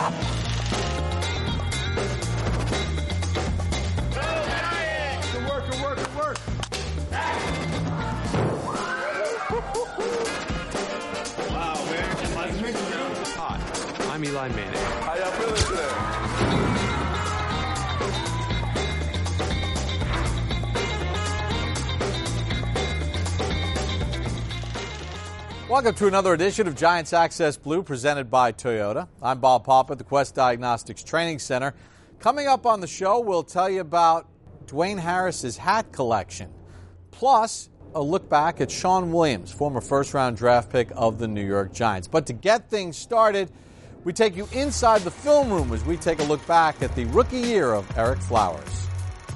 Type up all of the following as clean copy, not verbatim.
Good work. Wow, man. Hi, I'm Eli Manning. How y'all feeling today? Welcome to another edition of Giants Access Blue presented by Toyota. I'm Bob Papa at the Quest Diagnostics Training Center. Coming up on the show, we'll tell you about Dwayne Harris's hat collection, plus a look back at Sean Williams, former first-round draft pick of the New York Giants. But to get things started, we take you inside the film room as we take a look back at the rookie year of Ereck Flowers.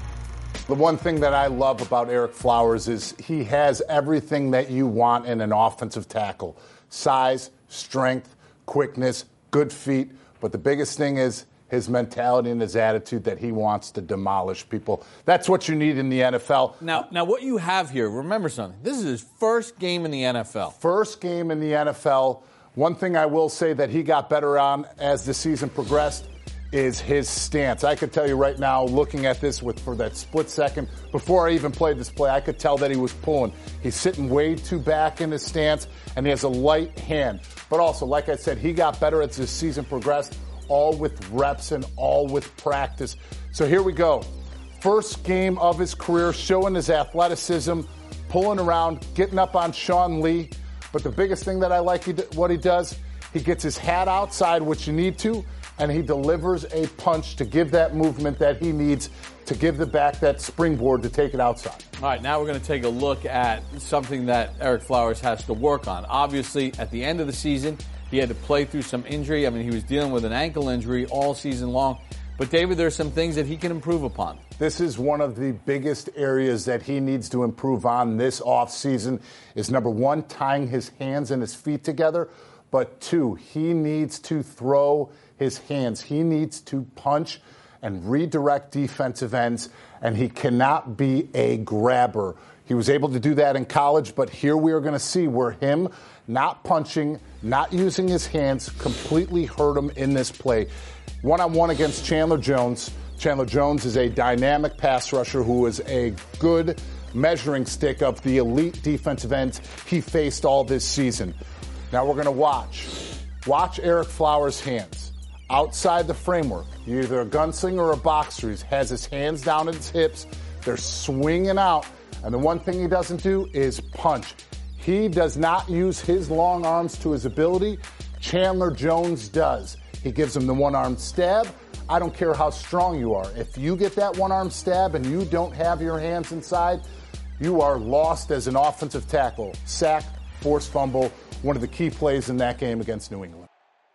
The one thing that I love about Ereck Flowers is he has everything that you want in an offensive tackle. Size, strength, quickness, good feet. But the biggest thing is his mentality and his attitude that he wants to demolish people. That's what you need in the NFL. Now what you have here, remember something. This is his first game in the NFL. First game in the NFL. One thing I will say that he got better on as the season progressed is his stance. I could tell you right now, looking at this for that split second, before I even played this play, I could tell that he was pulling. He's sitting way too back in his stance, and he has a light hand. But also, like I said, he got better as the season progressed, all with reps and all with practice. So here we go. First game of his career, showing his athleticism, pulling around, getting up on Sean Lee. But the biggest thing that I like what he does, he gets his hat outside, which you need to, and he delivers a punch to give that movement that he needs to give the back that springboard to take it outside. All right, now we're going to take a look at something that Ereck Flowers has to work on. Obviously, at the end of the season, he had to play through some injury. I mean, he was dealing with an ankle injury all season long. But, David, there are some things that he can improve upon. This is one of the biggest areas that he needs to improve on this offseason is, number one, tying his hands and his feet together. But, two, he needs to throw his hands. He needs to punch and redirect defensive ends, and he cannot be a grabber. He was able to do that in college, but here we are going to see where him not punching, not using his hands completely hurt him in this play. One-on-one against Chandler Jones. Chandler Jones is a dynamic pass rusher who is a good measuring stick of the elite defensive ends he faced all this season. Now we're going to watch Ereck Flowers' hands. Outside the framework, you're either a gunslinger or a boxer. He has his hands down at his hips. They're swinging out. And the one thing he doesn't do is punch. He does not use his long arms to his ability. Chandler Jones does. He gives him the one-arm stab. I don't care how strong you are. If you get that one-arm stab and you don't have your hands inside, you are lost as an offensive tackle. Sack, forced fumble, one of the key plays in that game against New England.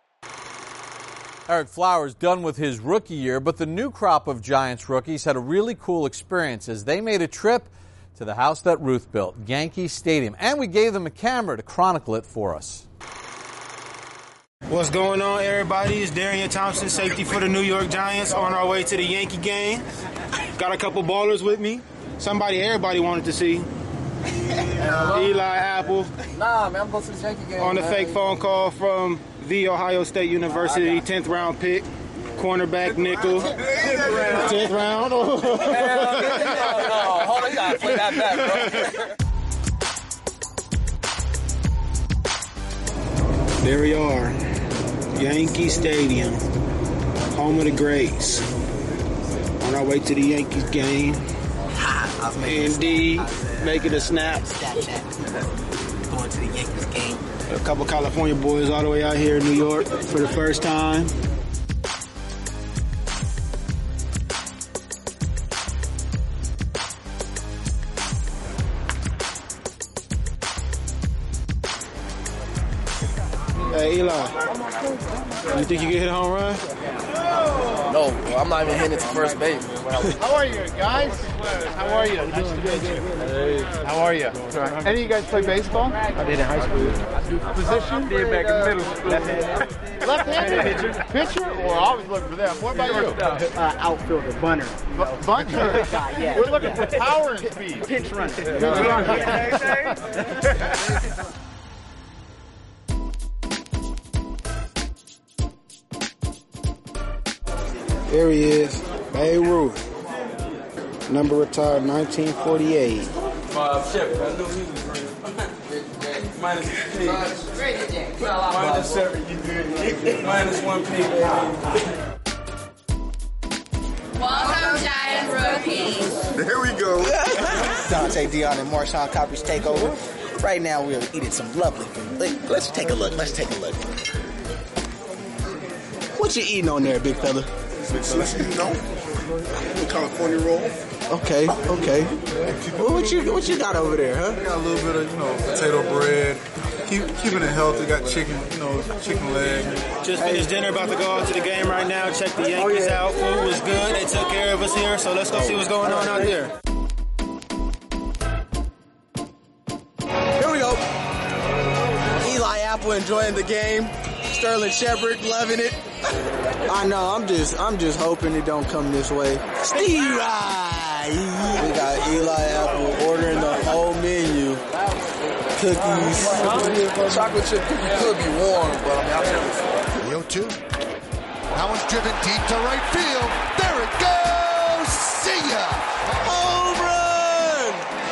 Ereck Flowers done with his rookie year, but the new crop of Giants rookies had a really cool experience as they made a trip to the house that Ruth built, Yankee Stadium, and we gave them a camera to chronicle it for us. What's going on, everybody? It's Darian Thompson, safety for the New York Giants, on our way to the Yankee game. Got a couple ballers with me. Everybody wanted to see. Eli Apple. Nah, man, I'm going to the Yankee game. On the fake phone call from The Ohio State University, 10th round pick, cornerback nickel. 10th round. No, hold on, you gotta play that back, bro. There we are, Yankee Stadium, home of the greats. On our way to the Yankees game. Indeed, making a snap. Going to the Yankees game. A couple California boys all the way out here in New York for the first time. Hey, Eli, you think you can hit a home run? No, I'm not even hitting it to first base. How are you, guys? How are you? Nice to meet you. How are you? Any of you guys play baseball? I did in high school. Position? Did back in middle school. Left-handed? Pitcher? Or always looking for them. What about you? Outfielder, bunter. Bunter? Yeah. We're looking for power and speed. Pinch runner. There he is, Babe Ruth. Number retired 1948. Minus 7, you good. Minus 1 P, baby. Welcome, Giants rookies. There we go. Dante Dion and Marshawn Coppers take over. Right now, we're eating some lovely food. Let's take a look. What you eating on there, big fella? Sushi, you know. California roll. Okay. What you got over there, huh? Got a little bit of, potato bread. Keeping it healthy. Got chicken, chicken leg. Just finished dinner, about to go out to the game right now. Check the Yankees out. Food was good. They took care of us here, so let's go see what's going on out there. Here we go. Eli Apple enjoying the game. Sterling Shepard loving it. I know. I'm just hoping it don't come this way. Steve Rye. We got Eli Apple ordering the whole menu. Cookies. Chocolate chip cookie could be warm, but I'll tell you. 0-2. That one's driven deep to right field. There it goes. See ya. Home run.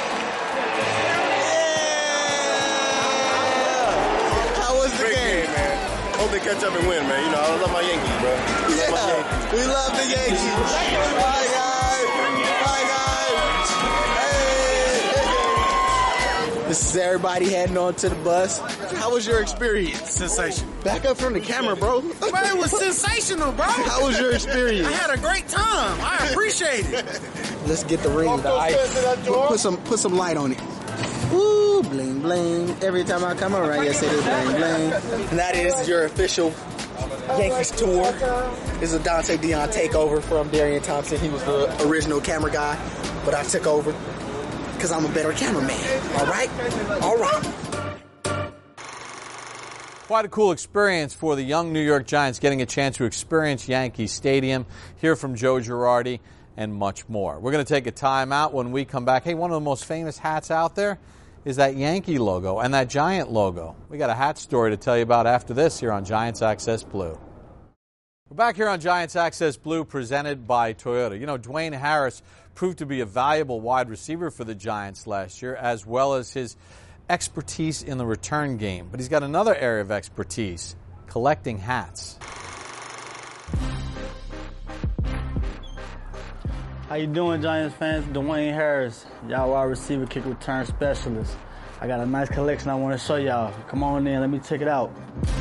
Yeah. How was the game, man? Hope they catch up and win, man. I love my Yankees, bro. We love the Yankees. Bye, guys. Hey. This is everybody heading on to the bus. How was your experience? Sensational. Back up from the camera, bro. Man, it was sensational, bro. How was your experience? I had a great time. I appreciate it. Let's get the ring of the ice. Put some light on it. Ooh, bling, bling. Every time I come around, you say this bling, bling. And that is your official Yankees tour. This is a Dante Dion takeover from Darian Thompson. He was the original camera guy, but I took over because I'm a better cameraman. All right? Quite a cool experience for the young New York Giants, getting a chance to experience Yankee Stadium, hear from Joe Girardi, and much more. We're going to take a time out. When we come back, hey, one of the most famous hats out there is that Yankee logo and that Giant logo. We got a hat story to tell you about after this here on Giants Access Blue. We're back here on Giants Access Blue, presented by Toyota. Dwayne Harris proved to be a valuable wide receiver for the Giants last year, as well as his expertise in the return game. But he's got another area of expertise, collecting hats. How you doing, Giants fans? Dwayne Harris, y'all wide receiver, kick return specialist. I got a nice collection I want to show y'all. Come on in, let me check it out.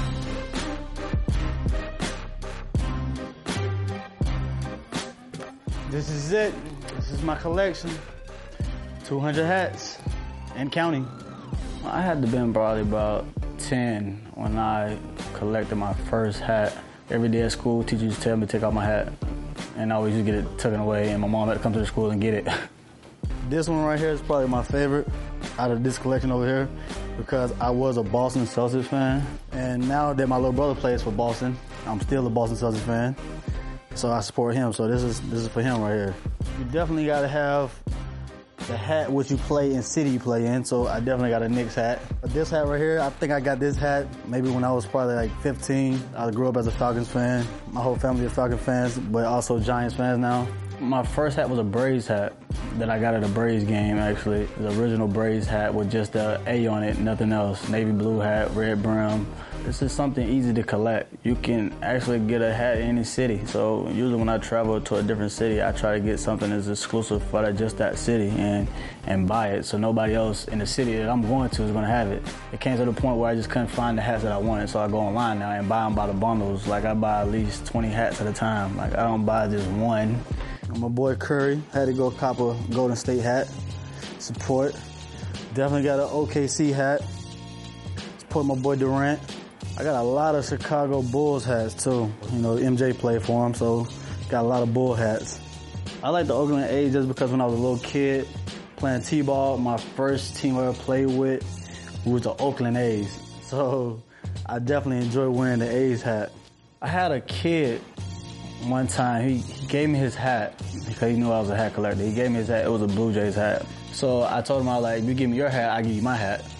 This is it. This is my collection. 200 hats and counting. I had to been probably about 10 when I collected my first hat. Every day at school, teachers used to tell me to take out my hat. And I always used to get it taken away, and my mom had to come to the school and get it. This one right here is probably my favorite out of this collection over here because I was a Boston Celtics fan. And now that my little brother plays for Boston, I'm still a Boston Celtics fan. So I support him, so this is for him right here. You definitely gotta have the hat which you play in city you play in, so I definitely got a Knicks hat. But this hat right here, I think I got this hat maybe when I was probably like 15. I grew up as a Falcons fan. My whole family is Falcons fans, but also Giants fans now. My first hat was a Braves hat that I got at a Braves game, actually. The original Braves hat with just the A on it, nothing else. Navy blue hat, red brim. This is something easy to collect. You can actually get a hat in any city. So usually when I travel to a different city, I try to get something that's exclusive for just that city and buy it. So nobody else in the city that I'm going to is going to have it. It came to the point where I just couldn't find the hats that I wanted. So I go online now and buy them by the bundles. Like I buy at least 20 hats at a time. Like I don't buy just one. My boy Curry had to go cop a Golden State hat. Support. Definitely got an OKC hat. Support my boy Durant. I got a lot of Chicago Bulls hats too. MJ played for him, so got a lot of Bull hats. I like the Oakland A's just because when I was a little kid playing T-ball, my first team I ever played with was the Oakland A's. So I definitely enjoy wearing the A's hat. I had a kid one time, he gave me his hat because he knew I was a hat collector. He gave me his hat, it was a Blue Jays hat. So I told him, if you give me your hat, I give you my hat.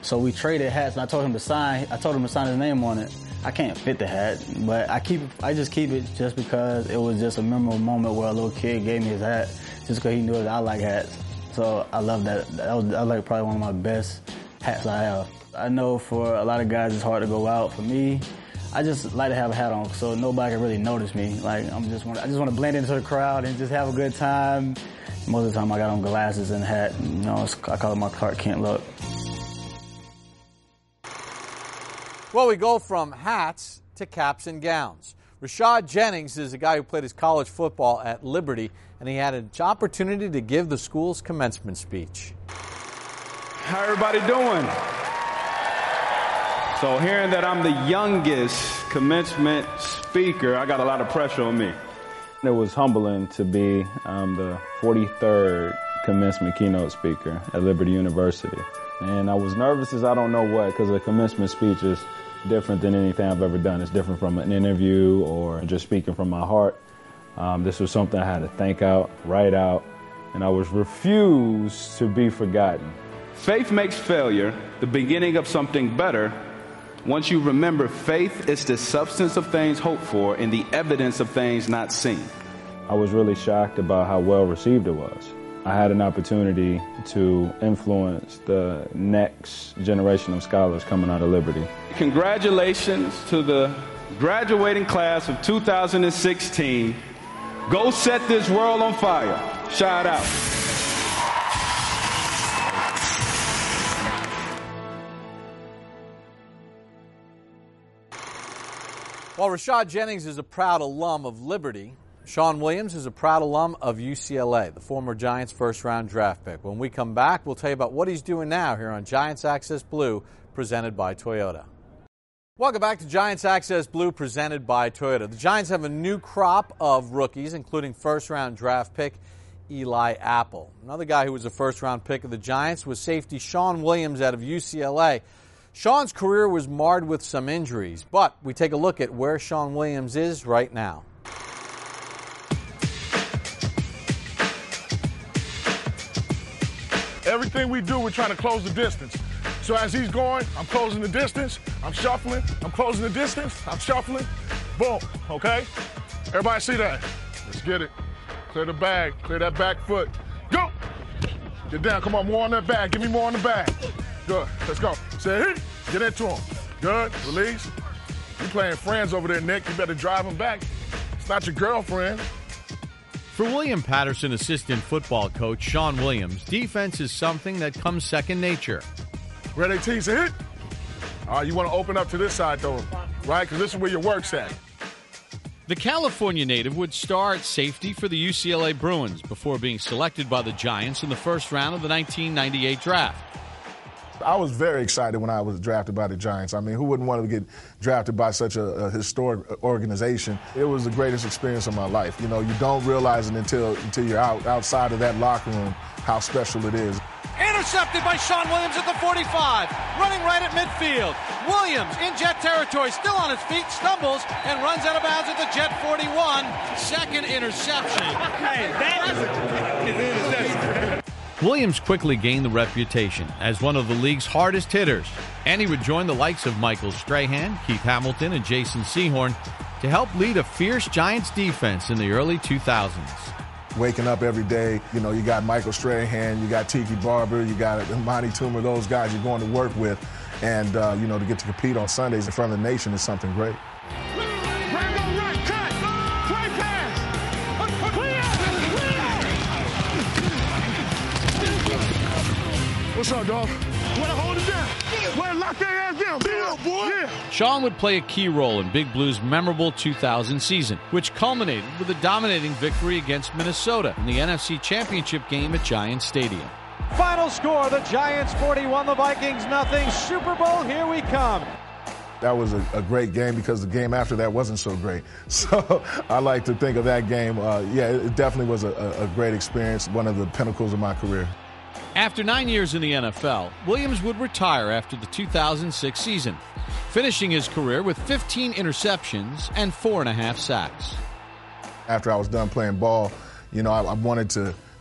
So we traded hats, and I told him to sign his name on it. I can't fit the hat, but I just keep it just because it was just a memorable moment where a little kid gave me his hat just because he knew that I like hats. So I love that. That was like probably one of my best hats I have. I know for a lot of guys it's hard to go out. For me, I just like to have a hat on so nobody can really notice me. Like I just want to blend into the crowd and just have a good time. Most of the time I got on glasses and a hat. You know, I call it my Clark Kent look. Well, we go from hats to caps and gowns. Rashad Jennings is a guy who played his college football at Liberty, and he had an opportunity to give the school's commencement speech. How everybody doing? So hearing that I'm the youngest commencement speaker, I got a lot of pressure on me. It was humbling to be the 43rd commencement keynote speaker at Liberty University. And I was nervous as I don't know what, because a commencement speech is different than anything I've ever done. It's different from an interview or just speaking from my heart. This was something I had to think out, write out, and I was refused to be forgotten. Faith makes failure the beginning of something better. Once you remember, faith is the substance of things hoped for and the evidence of things not seen. I was really shocked about how well received it was. I had an opportunity to influence the next generation of scholars coming out of Liberty. Congratulations to the graduating class of 2016. Go set this world on fire. Shout out. While Rashad Jennings is a proud alum of Liberty, Sean Williams is a proud alum of UCLA, the former Giants first-round draft pick. When we come back, we'll tell you about what he's doing now here on Giants Access Blue, presented by Toyota. Welcome back to Giants Access Blue, presented by Toyota. The Giants have a new crop of rookies, including first-round draft pick Eli Apple. Another guy who was a first-round pick of the Giants was safety Sean Williams out of UCLA. Sean's career was marred with some injuries, but we take a look at where Sean Williams is right now. Everything we do, we're trying to close the distance. So as he's going, I'm closing the distance, I'm shuffling, I'm closing the distance, I'm shuffling, boom, okay? Everybody see that? Let's get it. Clear the bag, clear that back foot. Go! Get down, come on, more on that bag, give me more on the bag. Good, let's go. Say hit, get into him. Good, release. You playing friends over there, Nick, you better drive him back. It's not your girlfriend. For William Patterson assistant football coach Sean Williams, defense is something that comes second nature. Ready, tease a hit? All right, you want to open up to this side, though, right? Because this is where your work's at. The California native would start safety for the UCLA Bruins before being selected by the Giants in the first round of the 1998 draft. I was very excited when I was drafted by the Giants. I mean, who wouldn't want to get drafted by such a historic organization? It was the greatest experience of my life. You know, you don't realize it until you're outside of that locker room how special it is. Intercepted by Sean Williams at the 45, running right at midfield. Williams in Jet territory, still on his feet, stumbles, and runs out of bounds at the Jet 41. Second interception. Hey, that is an interception. Williams quickly gained the reputation as one of the league's hardest hitters, and he would join the likes of Michael Strahan, Keith Hamilton, and Jason Sehorn to help lead a fierce Giants defense in the early 2000s. Waking up every day, you know, you got Michael Strahan, you got Tiki Barber, you got Monty Toomer, those guys you're going to work with, and, you know, to get to compete on Sundays in front of the nation is something great. What's up, dog? Wanna hold it down? Wanna lock their ass down? Boy. Yeah. Sean would play a key role in Big Blue's memorable 2000 season, which culminated with a dominating victory against Minnesota in the NFC Championship game at Giants Stadium. Final score, the Giants 41, the Vikings nothing. Super Bowl, here we come. That was a great game because the game after that wasn't so great. So I like to think of that game. Yeah, it definitely was a great experience, one of the pinnacles of my career. After 9 years in the NFL, Williams would retire after the 2006 season, finishing his career with 15 interceptions and 4.5 sacks. After I was done playing ball, you know, I wanted to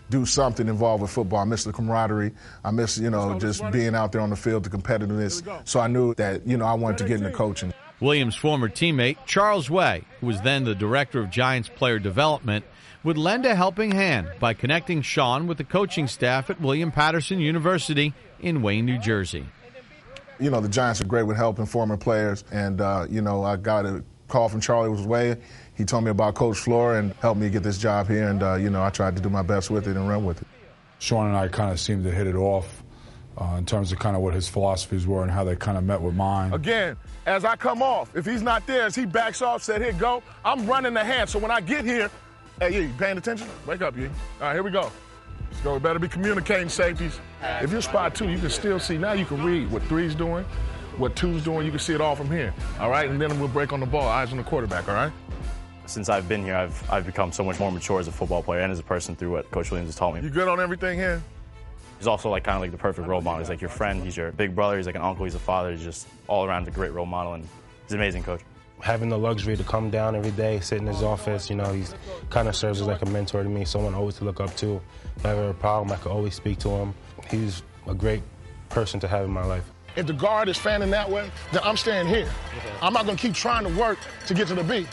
do something involved with football. I miss the camaraderie. I miss, just being out there on the field, the competitiveness. So I knew that, I wanted to get into coaching. Williams' former teammate, Charles Way, who was then the director of Giants player development, would lend a helping hand by connecting Sean with the coaching staff at William Patterson University in Wayne, New Jersey. The Giants are great with helping former players, and, I got a call from Charlie Way. He told me about Coach Flora and helped me get this job here, and, I tried to do my best with it and run with it. Sean and I kind of seemed to hit it off in terms of kind of what his philosophies were and how they kind of met with mine. Again, as I come off, if he's not there, as he backs off, said, here, go, I'm running the hand. So when I get here, hey, you paying attention? Wake up, you. All right, here we go. Let's go. We better be communicating, safeties. If you're spot 2, you can still see. Now you can read what 3's doing, what 2's doing. You can see it all from here. All right, and then we'll break on the ball, eyes on the quarterback, all right? Since I've been here, I've become so much more mature as a football player and as a person through what Coach Williams has taught me. You good on everything here? He's also kind of like the perfect role model. He's like your friend, he's your big brother, he's like an uncle, he's a father. He's just all around a great role model, and he's an amazing coach. Having the luxury to come down every day, sit in his office, he's kind of serves as like a mentor to me, someone always to look up to. If I have a problem, I could always speak to him. He's a great person to have in my life. If the guard is fanning that way, then I'm staying here. I'm not going to keep trying to work to get to the beat.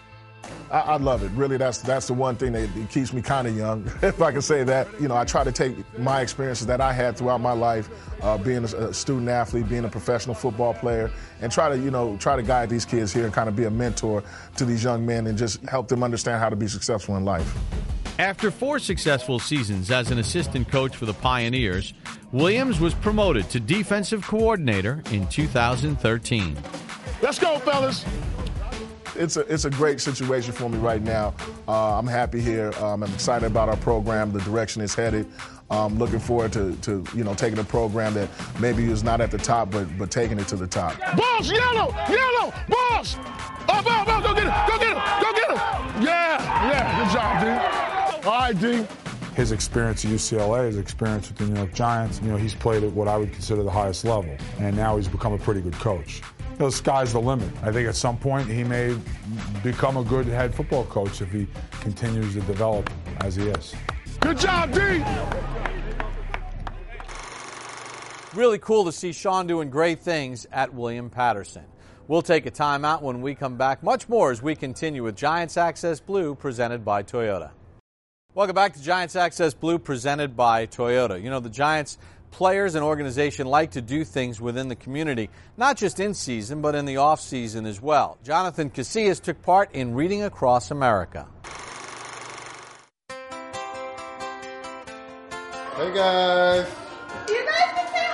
I love it. Really, that's the one thing that keeps me kind of young, if I can say that. I try to take my experiences that I had throughout my life, being a student athlete, being a professional football player, and try to guide these kids here and kind of be a mentor to these young men and just help them understand how to be successful in life. After 4 successful seasons as an assistant coach for the Pioneers, Williams was promoted to defensive coordinator in 2013. Let's go, fellas. It's a great situation for me right now. I'm happy here. I'm excited about our program, the direction it's headed. Looking forward to taking a program that maybe is not at the top, but taking it to the top. Balls, yellow, balls. Up, go get him. Yeah, good job, D. All right, D. His experience at UCLA, his experience with the New York Giants, he's played at what I would consider the highest level, and now he's become a pretty good coach. The sky's the limit. I think at some point he may become a good head football coach if he continues to develop as he is. Good job, D. Really cool to see Sean doing great things at William Patterson. We'll take a timeout. When we come back, much more as we continue with Giants Access Blue presented by Toyota. Welcome back to Giants Access Blue presented by Toyota. The Giants players and organization like to do things within the community, not just in season, but in the off season as well. Jonathan Casillas took part in Reading Across America. Hey guys. You guys can say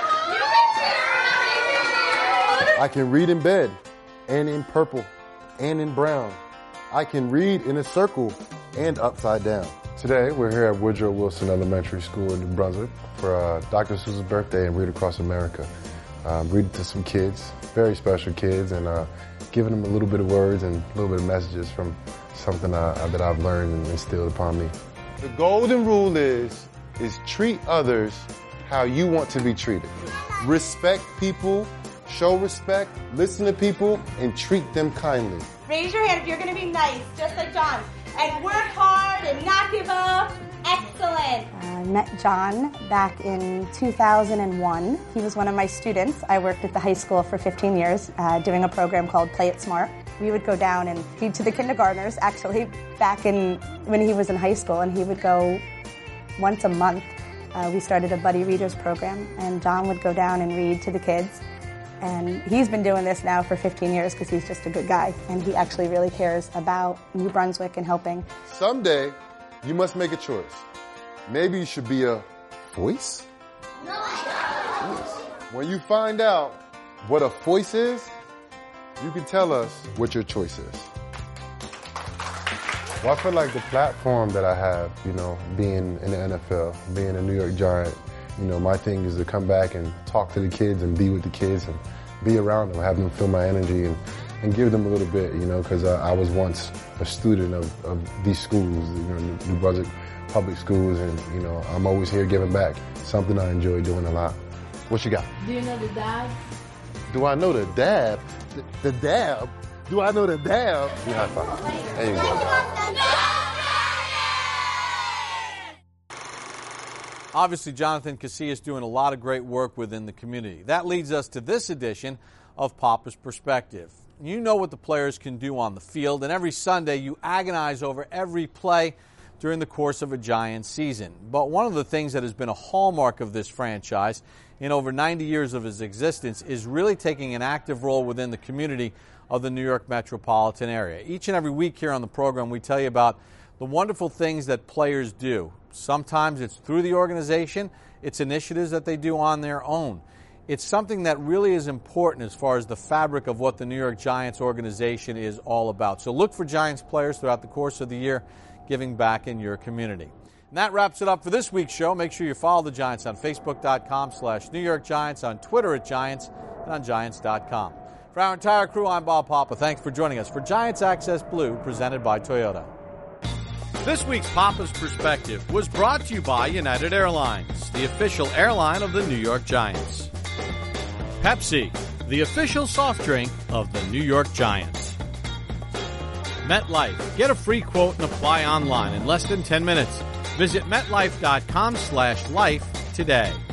hi. I can read in bed, and in purple, and in brown. I can read in a circle and upside down. Today, we're here at Woodrow Wilson Elementary School in New Brunswick for Dr. Seuss's birthday and Read Across America. Reading to some kids, very special kids, and giving them a little bit of words and a little bit of messages from something that I've learned and instilled upon me. The golden rule is treat others how you want to be treated. Respect people, show respect, listen to people, and treat them kindly. Raise your hand if you're going to be nice, just like John. And work hard and not give up. Excellent. I met John back in 2001. He was one of my students. I worked at the high school for 15 years doing a program called Play It Smart. We would go down and read to the kindergartners, actually, back when he was in high school, and he would go once a month. We started a Buddy Readers program, and John would go down and read to the kids. And he's been doing this now for 15 years because he's just a good guy, and he actually really cares about New Brunswick and helping. Someday, you must make a choice. Maybe you should be a voice? No. When you find out what a voice is, you can tell us what your choice is. Well, I feel like the platform that I have, being in the NFL, being a New York Giant, my thing is to come back and talk to the kids and be with the kids and be around them, have them feel my energy and give them a little bit, because I was once a student of these schools, New Brunswick public schools, and, I'm always here giving back, something I enjoy doing a lot. What you got? Do you know the dab? Do I know the dab? The dab? Do I know the dab? You high five. There you go. Obviously, Jonathan Casillas doing a lot of great work within the community. That leads us to this edition of Papa's Perspective. You know what the players can do on the field, and every Sunday you agonize over every play during the course of a Giants season. But one of the things that has been a hallmark of this franchise in over 90 years of its existence is really taking an active role within the community of the New York metropolitan area. Each and every week here on the program, we tell you about the wonderful things that players do. Sometimes it's through the organization, it's initiatives that they do on their own. It's something that really is important as far as the fabric of what the New York Giants organization is all about. So look for Giants players throughout the course of the year giving back in your community. And that wraps it up for this week's show. Make sure you follow the Giants on Facebook.com/New York Giants, on Twitter @Giants, and on Giants.com. For our entire crew, I'm Bob Papa. Thanks for joining us for Giants Access Blue, presented by Toyota. This week's Papa's Perspective was brought to you by United Airlines, the official airline of the New York Giants. Pepsi, the official soft drink of the New York Giants. MetLife, get a free quote and apply online in less than 10 minutes. Visit MetLife.com/life today.